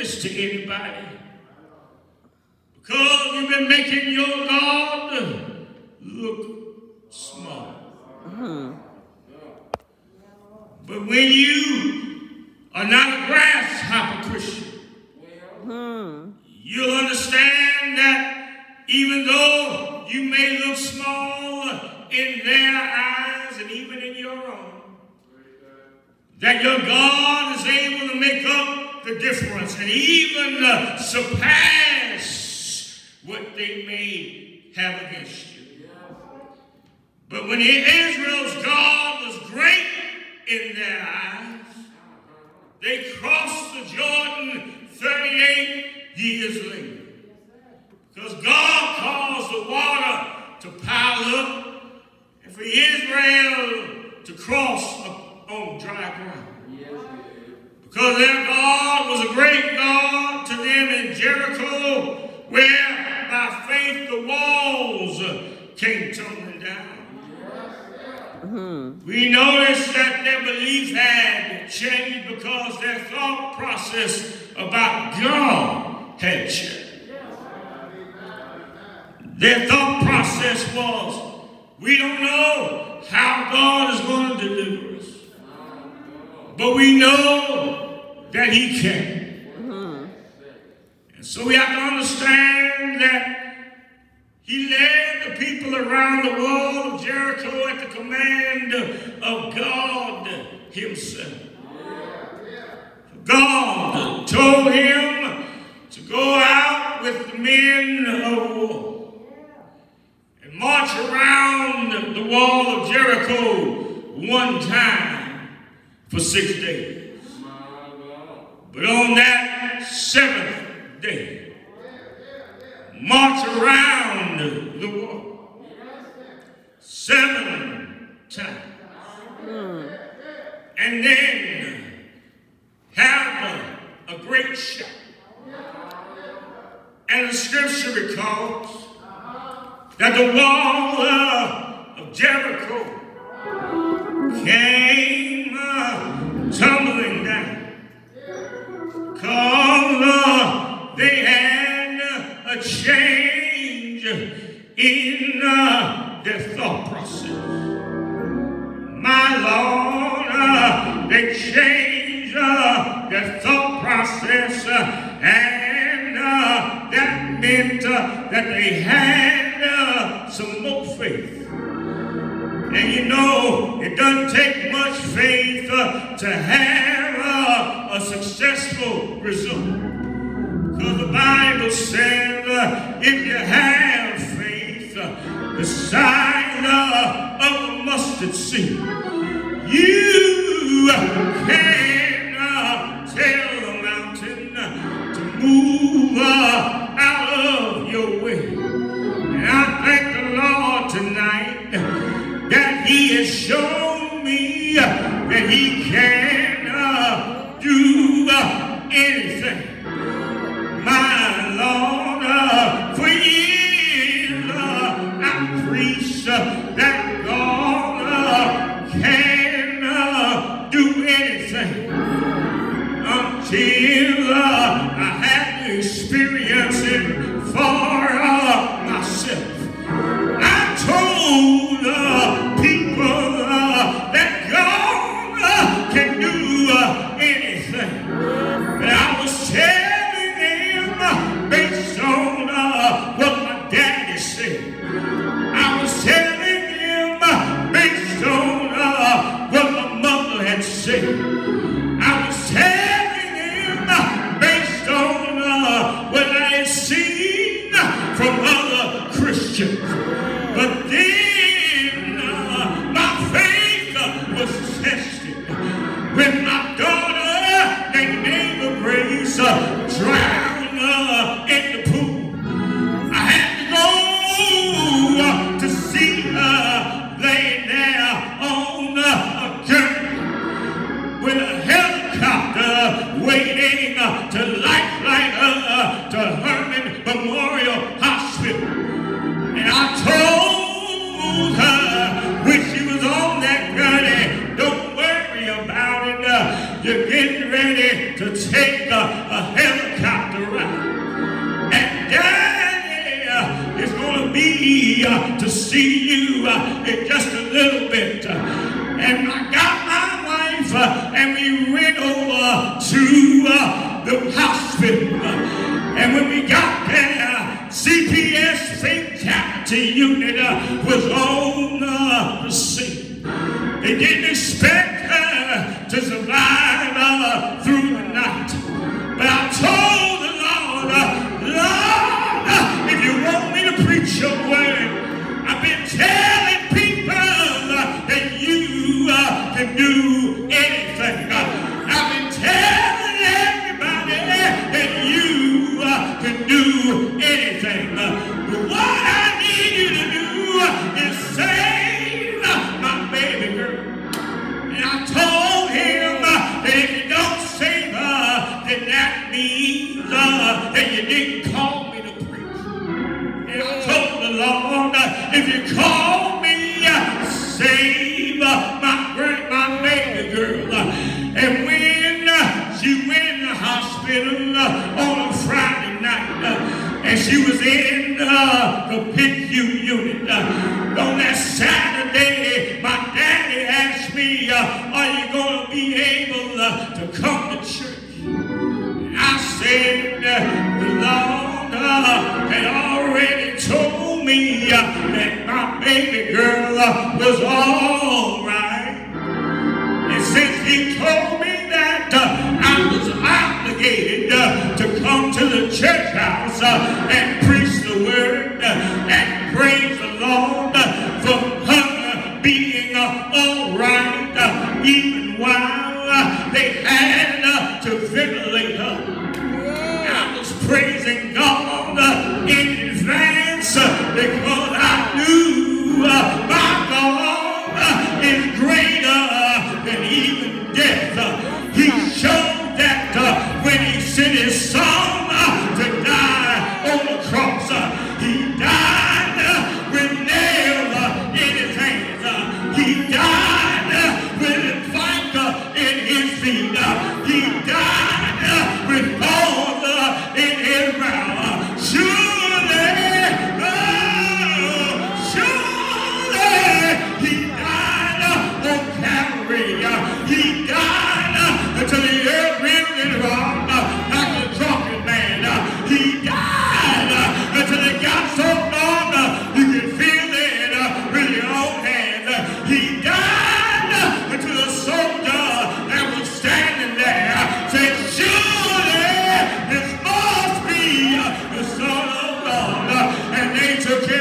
this to anybody. Because you've been making your God look small. But when you are not a grasshopper Christian, you'll understand that even though you may look small in their eyes and even in your own, that your God is able to make up the difference and even surpass what they may have against you. But when Israel's God was great in their eyes, they crossed the Jordan 38 years later. Because God caused the water to pile up and for Israel to cross on dry ground. Because their God was a great God to them in Jericho, where by faith the walls came tumbling down. We noticed that their belief had changed because their thought process about God had changed. Their thought process was, we don't know how God is going to deliver us, but we know that He can. And so we have to understand that He led the people around the wall of Jericho at the command of God Himself. God told Him to go out with the men of war and march around the wall of Jericho one time for 6 days. But on that 7th day, march around the wall 7 times. And then have a great shout. And the scripture records that the wall of Jericho came tumbling down. Because they had a change in their thought process. My Lord, they changed their thought process, and that meant that they had some more faith. And you know, it doesn't take much faith to have a successful result. Because the Bible says, if you have faith the size of a mustard seed, you can tell the mountain to move out of your way. And I thank the Lord tonight that He has shown me that He can do anything. My Lord, for years I preached that God can do anything until I had to experience it for myself. I told people that God can do anything, but I was telling them based on what my daddy said. I was telling them based on what my mother had said. I was telling them based on what I had seen from other Christians. But then my faith was tested when my daughter named Ava Grace drowned in the pool. I had to go to see her laying there on a gurney with a helicopter waiting to lifeline her to Herman Memorial Hospital. And I told her when she was on that gurney, don't worry about it. You're getting ready to take a helicopter to see you in just a little bit. And I got my wife and we went over to the hospital. And when we got there, CPS fatality unit was on the scene. They didn't expect her to survive through the night. But I told the Lord, Lord, if you want me to preach your word, I've been telling people that you can do anything. I've been telling everybody that you can do anything. But what I need you to do is save my baby girl. And I told him that if you don't save her, then that means that you didn't call me to preach. And I told the Lord, if you call me, save my baby girl. And when she went in the hospital on a Friday night, and she was in the PICU unit, on that Saturday, my daddy asked me, are you going to be able to come to church? And I said, the Lord had already told me that my baby girl was all right. And since he told me that, I was obligated to come to the church house and preach the word and praise the Lord for her being all right, even while they had to ventilate her. I was praising God in advance because I knew my God is greater than even death. He showed that when he sent his son to die on the cross. He died with nails in his hands. He died with a plank in his feet. He died with thorns in his mouth. Surely, he died on Calvary. He died until the earth ripped and rocked like a drunken man. He died until it got so long you could feel it with your own hands. He died until the soldier that was standing there said, surely this must be the Son of God. And they took